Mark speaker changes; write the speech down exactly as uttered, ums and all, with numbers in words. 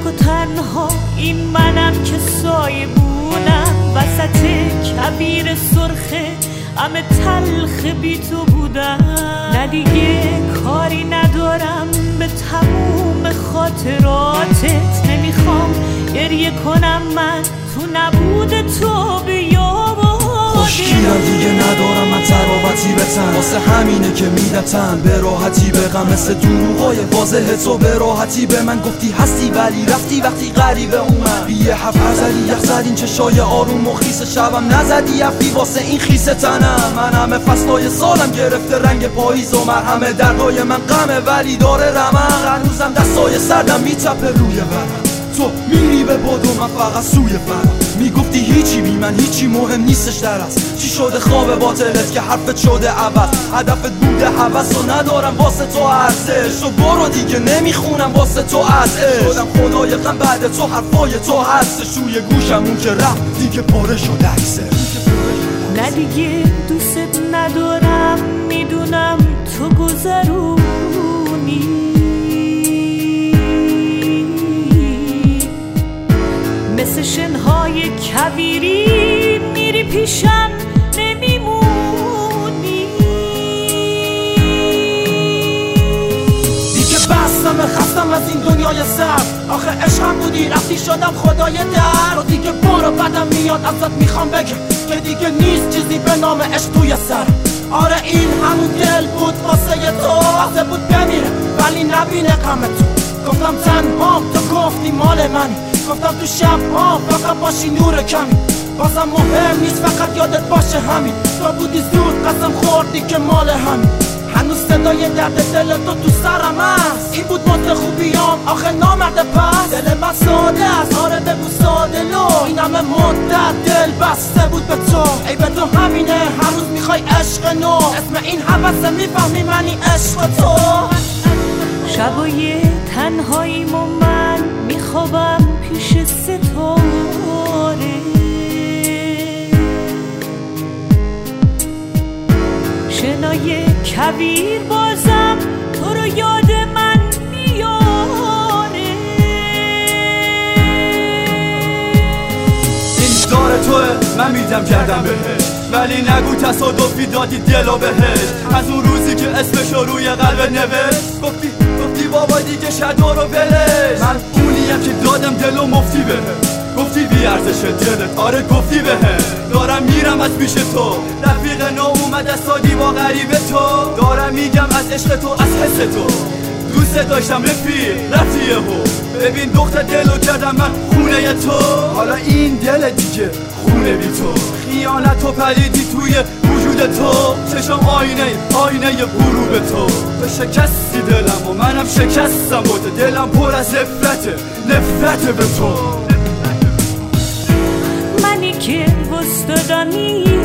Speaker 1: و تنها این منم که سایه بونم وسط کویر سرخه همه تلخ بی تو بودم. نه دیگه کاری ندارم به تموم خاطراتت، نمیخوام گریه کنم من تو نبود تو به یاباده.
Speaker 2: خوشگیرم دیگه ندارم من تراوتی به تن، واسه همینه که میدم تن به راحتی به غم، مثل دروغای واضح تو به راحتی به من گفتی هستی ولی رفتی وقتی غریبه اومد. یه حفر زدی یخ زدین چشای آروم و خیس شبم نزدی یفی واسه این خیس تنم. من همه فصلای سالم گرفته رنگ پاییز و مرهمه دردای من غمه ولی داره رمق. هنوزم دستای سردم میچپه روی ورم، تو میری به باد و من فقط سوی فرم. میگفتی هیچی بی من هیچی مهم نیستش در است، چی شده خواب باطلت که حرفت شده عوض. هدفت بوده هوس و ندارم واسه تو ارزش، و برو دیگه نمیخونم واسه تو از عشق. شدم خدای غم بعد تو حرفای تو هستش، روی گوشم اون که رفت دیگه پاره شد عکسه.
Speaker 1: نه دیگه دوست ندارم میدونم تو گذرونی، مثل شنهای کویری میری پیشم نمیمونی.
Speaker 2: دیگه بستم خستم از این دنیای سر، آخه عشقم بودی رفتی شدم خدای در. و دیگه برو بدم میاد ازت میخوام بگم که دیگه نیست چیزی به نام عشق توی سر. آره این همون دل بود واسه تو، واسه بود بمیره ولی نبینه غم تو. گفتم تنها تو گفتی مال منی، گفتم تو شب ها فقط باشی نور کمی، بازم مهم نیست فقط یادت باشه همین. تو بودی زود قسم خوردی که مال همین. هنوز صدای درد دل تو تو سرم است، این بود مدل خوبیام آخه نامرده پس. دل من ساده است آره بگو ساده لو، این همه مدت دل بسته بود به تو. ای به تو همینه هنوز میخوای عشق نو، اسم این حوثه میفهمی منی عشق تو.
Speaker 1: شبای تنهاییم و من میخوابم پیش ستاره، شنای کویر بازم تو رو یاد من میاره.
Speaker 2: این دار توه من میدم گردم بهش، ولی نگو تصادفی دادی دلو بهش. از اون روزی که اسمشو روی قلب نوشت گفتی گفتی بابا دیگه شدا رو بلش. من اونیم که دادم دلو مفتی بهش، گفتی بی ارزش دلت آره گفتی بهم. دارم میرم از پیش تو رفیق نو اومده سادی با غریب تو، دارم میگم از عشق تو از حس تو. دوست داشتم رفیق رفتی یهو، ببین دختر دلو کردم من خونه تو. حالا این دل دیگه خونه بی تو، خیانت و پلیدی توی وجود تو. چشم آینه آینه غروب تو، تو شکستی دلم و منم شکستم و دلم پر از نفرته نفرته به تو.
Speaker 1: منی که وستادانی